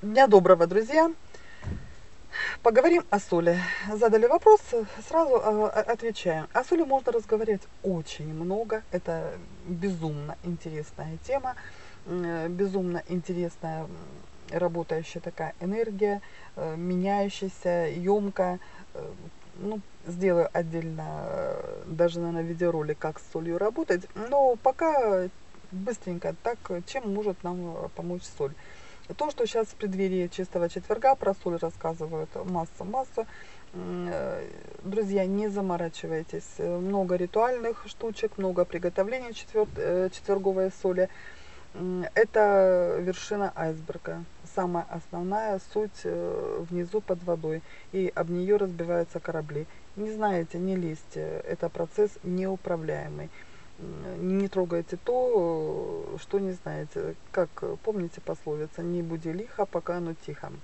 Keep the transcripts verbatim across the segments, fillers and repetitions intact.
Дня доброго, друзья! Поговорим о соли. Задали вопрос, сразу э, отвечаем. О соли можно разговаривать очень много. Это безумно интересная тема, э, безумно интересная работающая такая энергия, э, меняющаяся, емкая. Э, ну, сделаю отдельно э, даже, наверное, видеоролик, как с солью работать. Но пока быстренько так, чем может нам помочь соль. То, что сейчас в преддверии чистого четверга про соль рассказывают масса-масса. Друзья, не заморачивайтесь. Много ритуальных штучек, много приготовлений четвер... четверговой соли. Это вершина айсберга. Самая основная суть внизу под водой. И об нее разбиваются корабли. Не знаете, не лезьте. Это процесс неуправляемый. Не трогайте то, что не знаете. Как помните пословица, не буди лихо, пока оно тихо.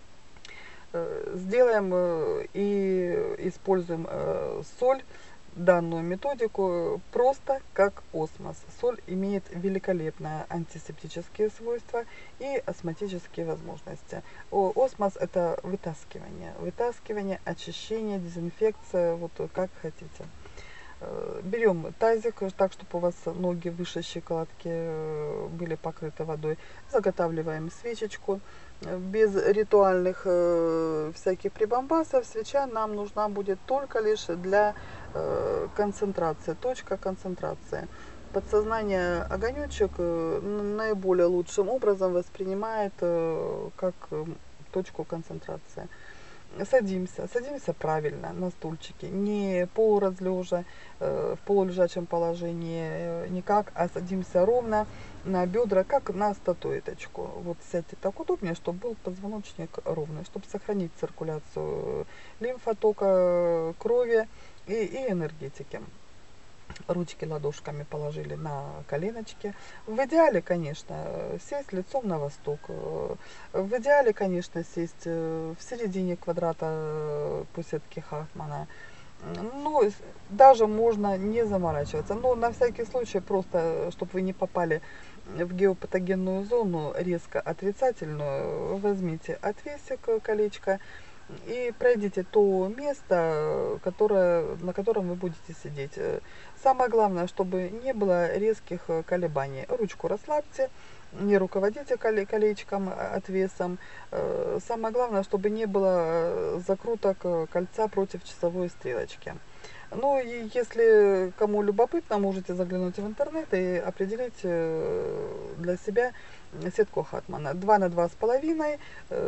Сделаем и используем соль, данную методику, просто как осмос. Соль имеет великолепные антисептические свойства и осмотические возможности. Осмос – это вытаскивание, вытаскивание, очищение, дезинфекция, вот как хотите. Берем тазик, так, чтобы у вас ноги выше щиколотки были покрыты водой. Заготавливаем свечечку. Без ритуальных э, всяких прибамбасов свеча нам нужна будет только лишь для э, концентрации, точка концентрации. Подсознание огонечек э, наиболее лучшим образом воспринимает э, как э, точку концентрации. Садимся, садимся правильно на стульчике, не полуразлежа, э, в полулежачем положении э, никак, а садимся ровно на бедра, как на статуэточку. Вот сядьте так удобнее, чтобы был позвоночник ровный, чтобы сохранить циркуляцию лимфотока, крови и, и энергетики. Ручки ладошками положили на коленочки. В идеале, конечно, сесть лицом на восток. В идеале, конечно, сесть в середине квадрата по сетке Хахмана. Ну, даже можно не заморачиваться. Но на всякий случай, просто, чтобы вы не попали в геопатогенную зону, резко отрицательную, возьмите отвесик, колечко, и пройдите то место, которое, на котором вы будете сидеть. Самое главное, чтобы не было резких колебаний. Ручку расслабьте, не руководите колечком, отвесом. Самое главное, чтобы не было закруток кольца против часовой стрелочки. Ну и если кому любопытно, можете заглянуть в интернет и определить для себя сетку Хатмана. два на два с половиной.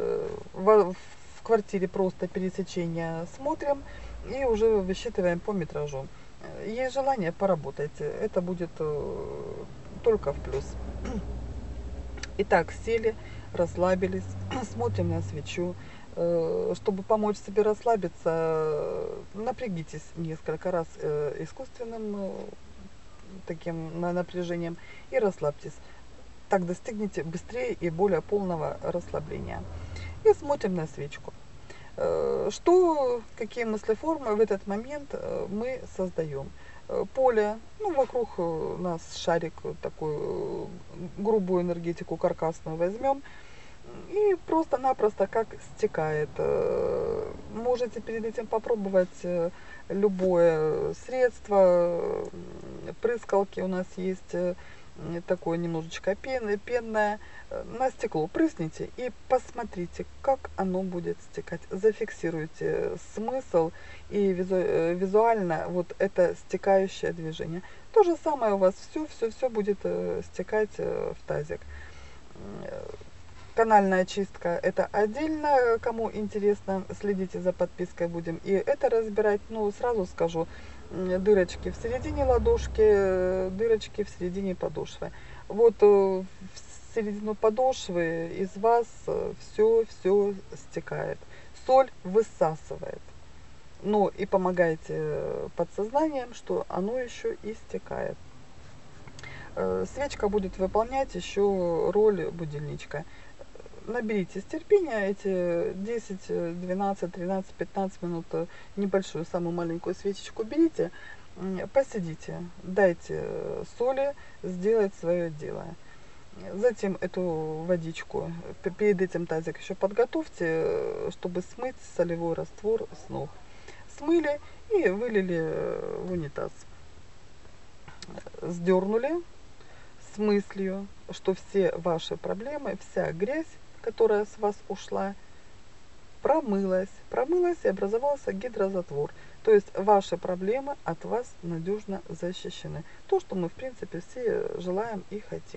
В квартире просто пересечение смотрим и уже высчитываем по метражу. Есть желание, поработайте. Это будет только в плюс. Итак, сели, расслабились, смотрим на свечу. Чтобы помочь себе расслабиться, напрягитесь несколько раз искусственным таким напряжением и расслабьтесь. Так достигнете быстрее и более полного расслабления. И смотрим на свечку. Что, какие мыслеформы в этот момент мы создаем? Поле, ну, вокруг нас шарик, такую грубую энергетику каркасную возьмем. И просто-напросто как стекает. Можете перед этим попробовать любое средство. Прыскалки у нас есть, такое немножечко пены, пенное. На стекло прысните и посмотрите, как оно будет стекать. Зафиксируйте смысл и визу, визуально вот это стекающее движение. То же самое у вас все, все, все будет стекать в тазик. Канальная чистка – это отдельно, кому интересно, следите за подпиской, будем и это разбирать. Ну, сразу скажу, дырочки в середине ладошки, дырочки в середине подошвы. Вот в середину подошвы из вас все-все стекает. Соль высасывает. Но и помогайте подсознанием, что оно еще и стекает. Свечка будет выполнять еще роль будильничка. Наберитесь терпения, эти десять, двенадцать, тринадцать, пятнадцать минут, небольшую, самую маленькую свечечку берите, посидите, дайте соли сделать свое дело. Затем эту водичку, перед этим тазик еще подготовьте, чтобы смыть солевой раствор с ног. Смыли и вылили в унитаз. Сдернули с мыслью, что все ваши проблемы, вся грязь, которая с вас ушла, промылась, промылась и образовался гидрозатвор. То есть ваши проблемы от вас надежно защищены. То, что мы в принципе все желаем и хотим.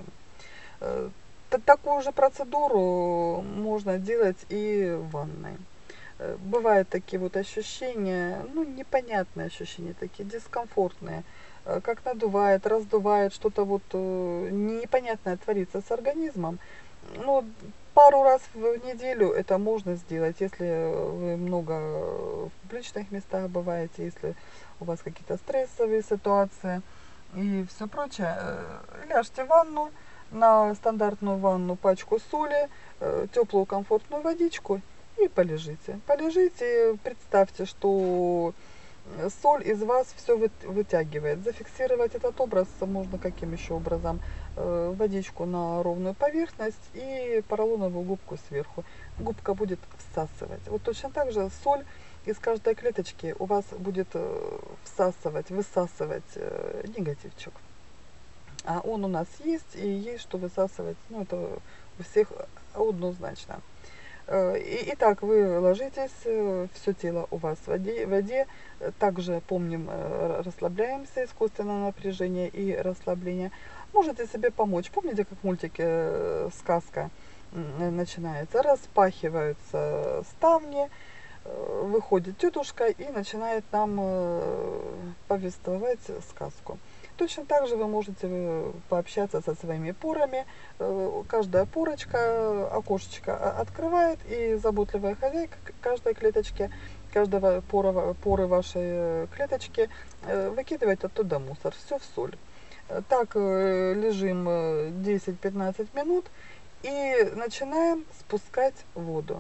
Такую же процедуру можно делать и в ванной. Бывают такие вот ощущения, ну непонятные ощущения, такие дискомфортные, как надувает, раздувает, что-то вот непонятное творится с организмом. Ну, пару раз в неделю это можно сделать, если вы много в публичных местах бываете, если у вас какие-то стрессовые ситуации и все прочее. Ляжьте в ванну, на стандартную ванну пачку соли, теплую комфортную водичку и полежите. Полежите, представьте, что соль из вас все вытягивает. Зафиксировать этот образ можно каким еще образом? Водичку на ровную поверхность и поролоновую губку сверху. Губка будет всасывать. Вот точно так же соль из каждой клеточки у вас будет всасывать, высасывать негативчик. А он у нас есть, и есть что высасывать. Ну, это у всех однозначно. Итак, вы ложитесь, все тело у вас в воде, в воде. Также помним, расслабляемся, искусственное напряжение и расслабление. Можете себе помочь. Помните, как в мультике сказка начинается? Распахиваются ставни, выходит тетушка и начинает нам повествовать сказку. Точно так же вы можете пообщаться со своими порами. Каждая порочка, окошечко открывает, и заботливая хозяйка каждой клеточки, каждого пора, поры вашей клеточки выкидывает оттуда мусор. Все в соль. Так лежим десять-пятнадцать минут и начинаем спускать воду.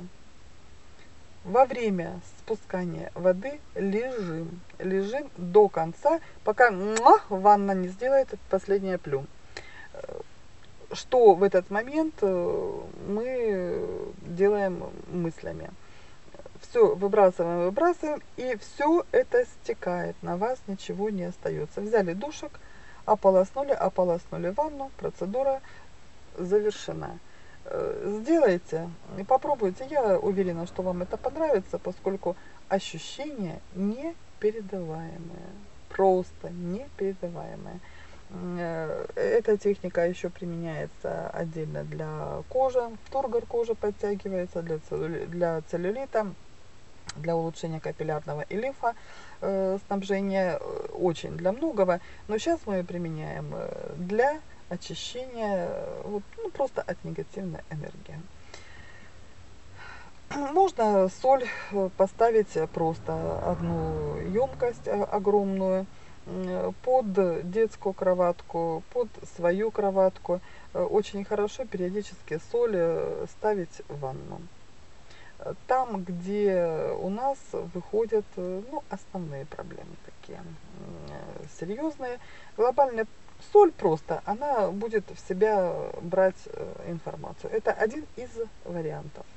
Во время спускания воды лежим, лежим до конца, пока муah, ванна не сделает последнее плюм. Что в этот момент мы делаем мыслями? Все выбрасываем, выбрасываем, и все это стекает, на вас ничего не остается. Взяли душик, ополоснули, ополоснули ванну, процедура завершена. Сделайте и попробуйте. Я уверена, что вам это понравится, поскольку ощущения непередаваемые. Просто непередаваемые. Эта техника еще применяется отдельно для кожи. Тургор кожи подтягивается для, целлюли, для целлюлита, для улучшения капиллярного и лимфа э, снабжения, очень для многого. Но сейчас мы ее применяем для очищения, вот, ну, просто от негативной энергии. Можно соль поставить просто одну емкость огромную под детскую кроватку, под свою кроватку. Очень хорошо периодически соль ставить в ванну. Там, где у нас выходят, ну, основные проблемы такие серьезные, глобальные. Соль просто, она будет в себя брать информацию. Это один из вариантов.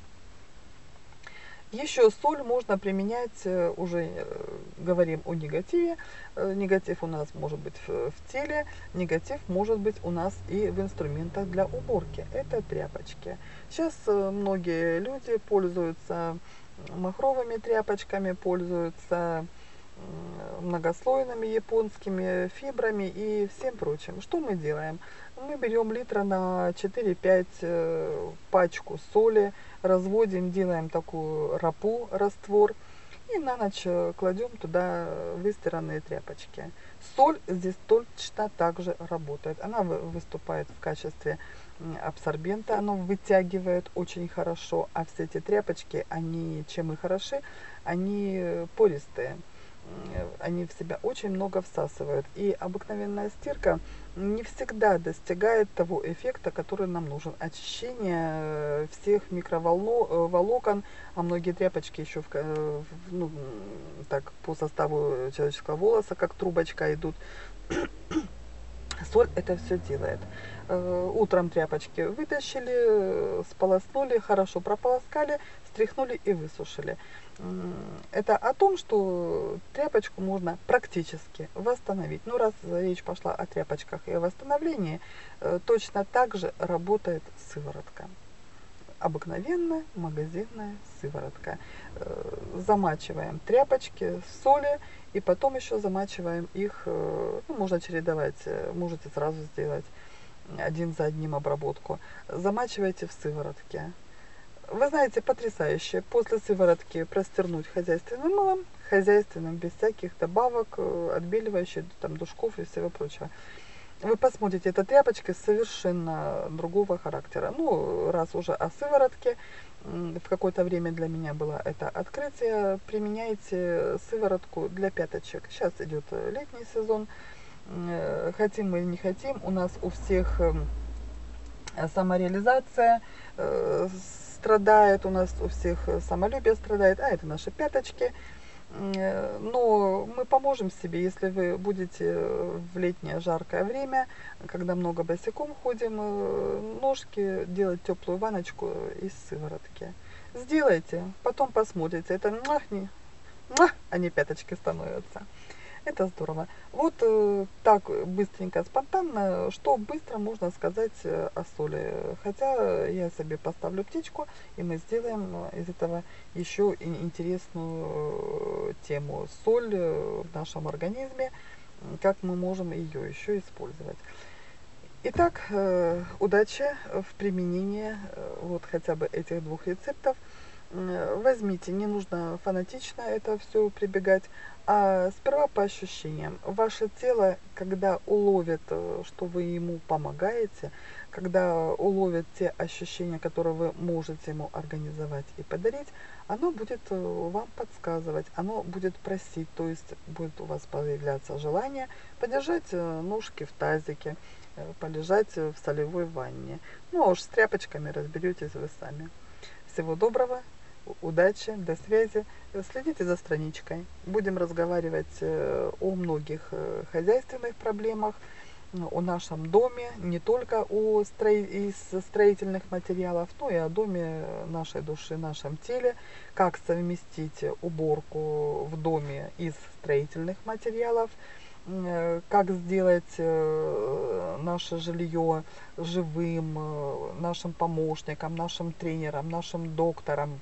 Еще соль можно применять, уже говорим о негативе. Негатив у нас может быть в теле, негатив может быть у нас и в инструментах для уборки. Это тряпочки. Сейчас многие люди пользуются махровыми тряпочками, пользуются многослойными японскими фибрами и всем прочим. Что мы делаем? Мы берем литра на четыре-пять пачку соли, разводим, делаем такую рапу, раствор, и на ночь кладем туда выстиранные тряпочки. Соль здесь точно так же работает. Она выступает в качестве абсорбента, она вытягивает очень хорошо, а все эти тряпочки, они чем и хороши, они пористые. Они в себя очень много всасывают. И обыкновенная стирка не всегда достигает того эффекта, который нам нужен. Очищение всех микроволокон, а многие тряпочки еще в, ну, так, по составу человеческого волоса, как трубочка, идут. Соль это все делает. Утром тряпочки вытащили, сполоснули, хорошо прополоскали, стряхнули и высушили. Это о том, что тряпочку можно практически восстановить. Ну, раз речь пошла о тряпочках и о восстановлении, точно так же работает сыворотка. Обыкновенная магазинная сыворотка. Замачиваем тряпочки в соли и потом еще замачиваем их, ну, можно чередовать, можете сразу сделать один за одним обработку. Замачивайте в сыворотке. Вы знаете, потрясающе. После сыворотки простернуть хозяйственным мылом, хозяйственным, без всяких добавок, отбеливающих, там, душков и всего прочего. Вы посмотрите, эта тряпочка совершенно другого характера. Ну, раз уже о сыворотке, в какое-то время для меня было это открытие. Применяйте сыворотку для пяточек. Сейчас идет летний сезон. Хотим мы или не хотим, у нас у всех самореализация страдает, у нас у всех самолюбие страдает, а это наши пяточки. Но мы поможем себе, если вы будете в летнее жаркое время, когда много босиком ходим, ножки делать теплую ванночку из сыворотки. Сделайте, потом посмотрите, это махни, мах, они пяточки становятся. Это здорово. Вот э, так быстренько, спонтанно, что быстро можно сказать о соли. Хотя я себе поставлю птичку, и мы сделаем из этого еще интересную тему. Соль в нашем организме, как мы можем ее еще использовать. Итак, э, удачи в применении э, вот хотя бы этих двух рецептов. Возьмите, не нужно фанатично это все прибегать, а сперва по ощущениям. Ваше тело, когда уловит, что вы ему помогаете, когда уловит те ощущения, которые вы можете ему организовать и подарить, оно будет вам подсказывать, оно будет просить, то есть будет у вас появляться желание подержать ножки в тазике, полежать в солевой ванне. Ну а уж с тряпочками разберетесь вы сами. Всего доброго! Удачи, до связи. Следите за страничкой. Будем разговаривать о многих хозяйственных проблемах, о нашем доме, не только о стро... из строительных материалов, но и о доме нашей души, нашем теле, как совместить уборку в доме из строительных материалов, как сделать наше жилье живым, нашим помощником, нашим тренером, нашим доктором,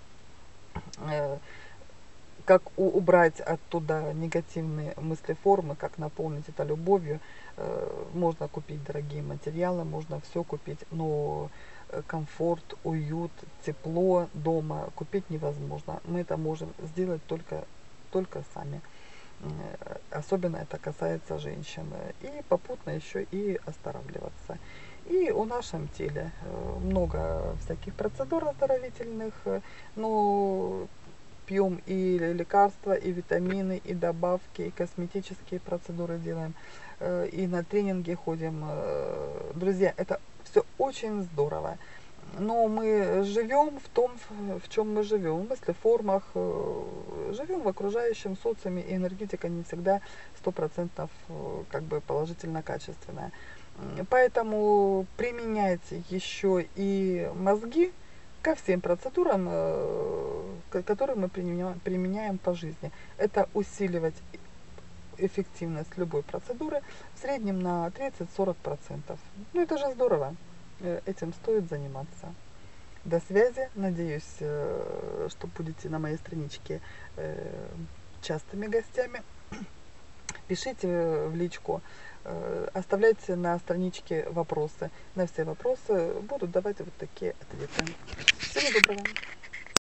как убрать оттуда негативные мыслеформы, как наполнить это любовью. Можно купить дорогие материалы, можно все купить, но комфорт, уют, тепло дома купить невозможно. Мы это можем сделать только, только сами. Особенно это касается женщин. И попутно еще и оздоравливаться. И о нашем теле много всяких процедур оздоровительных, но пьем и лекарства, и витамины, и добавки, и косметические процедуры делаем, и на тренинги ходим. Друзья, это все очень здорово. Но мы живем в том, в чем мы живем, в мыслеформах, живем в окружающем социуме, и энергетика не всегда сто процентов как бы положительно качественная. Поэтому применяйте еще и мозги ко всем процедурам, которые мы применяем, применяем по жизни. Это усиливать эффективность любой процедуры в среднем на тридцать-сорок процентов. Ну это же здорово, этим стоит заниматься. До связи, надеюсь, что будете на моей страничке частыми гостями. Пишите в личку, оставляйте на страничке вопросы. На все вопросы буду давать вот такие ответы. Всего доброго!